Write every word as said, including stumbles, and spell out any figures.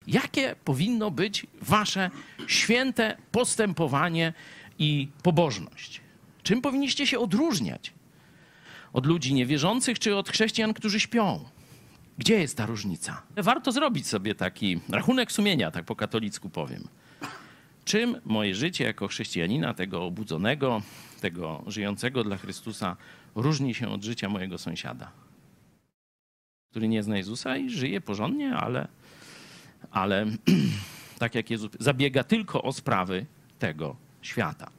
Jakie powinno być wasze święte postępowanie i pobożność? Czym powinniście się odróżniać od ludzi niewierzących czy od chrześcijan, którzy śpią? Gdzie jest ta różnica? Warto zrobić sobie taki rachunek sumienia, tak po katolicku powiem. Czym moje życie jako chrześcijanina, tego obudzonego, tego żyjącego dla Chrystusa, różni się od życia mojego sąsiada, który nie zna Jezusa i żyje porządnie, ale, ale tak jak Jezus zabiega tylko o sprawy tego świata.